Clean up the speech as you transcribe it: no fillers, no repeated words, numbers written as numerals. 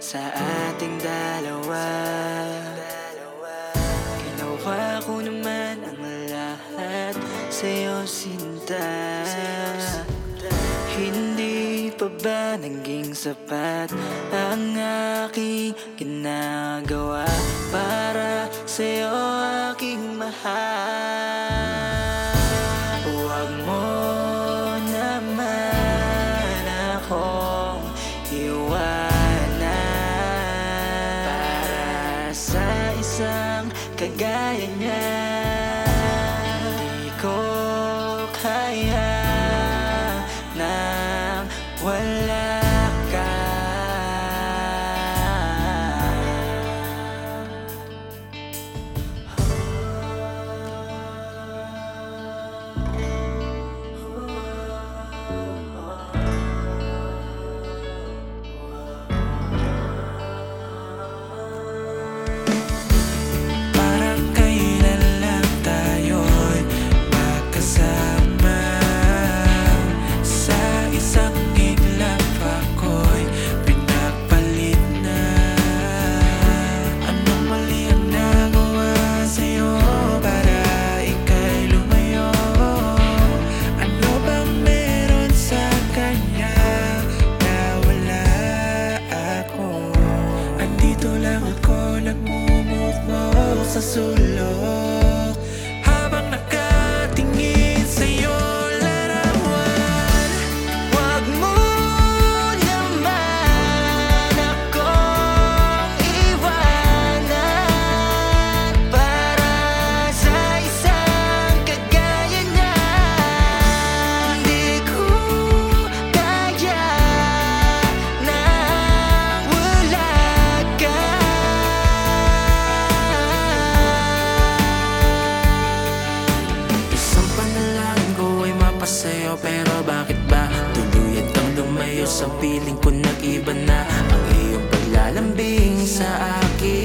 sa ating dalawa. Ginawa ko naman ang lahat sa'yo, sinta. Hindi pa ba naging sapat ang aking ginagawa para sa'yo, aking mahal? Huwag mo naman akong iwanan para sa isang kagaya niya. Di ko kaya nang wala ka. Parang kailan lang tayo'y magkasama. Sa isang iglap ako'y pinagpalit na. Anong mali ang nagawa sa'yo para ika'y lumayo? Ano bang meron sa kanya na wala ako? Andito lang ako, nagmumukmok sa sulok habang nakatingin sa'yo larawan. Huwag mo naman akong iwanan para sa isang kagaya niya. Hindi ko kaya nang wala ka. Isang panalangin ko ay mapasa'yo, pero bakit ba tuluyan kang lumayo? Sa piling ko nag-iba na ang iyong paglalambing sa akin.